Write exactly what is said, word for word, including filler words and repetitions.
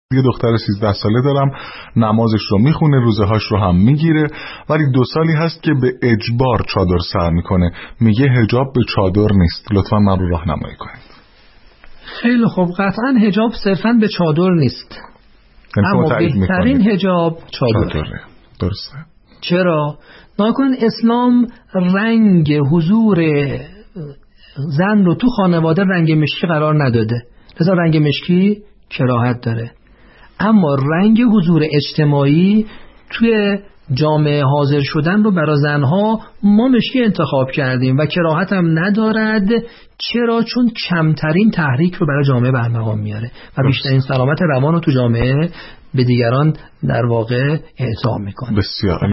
یه دختر سیزده ساله دارم، نمازش رو میخونه، روزهاش رو هم میگیره، ولی دو سالی هست که به اجبار چادر سر میکنه. میگه حجاب به چادر نیست، لطفا من رو راهنمایی کنید. خیلی خوب، قطعا حجاب صرفا به چادر نیست، اما بهترین حجاب چادره. چادره. درسته. چرا؟ ناکنن اسلام رنگ حضور زن رو تو خانواده رنگ مشکی قرار نداده، لذا رنگ مشکی کراهت داره. اما رنگ حضور اجتماعی توی جامعه حاضر شدن رو برای زنها ما مشکی انتخاب کردیم و کراهت هم ندارد. چرا؟ چون کمترین تحریک رو برای جامعه برمقام میاره و بیشترین سلامت روان رو تو جامعه به دیگران در واقع اعطا میکنه. بسیار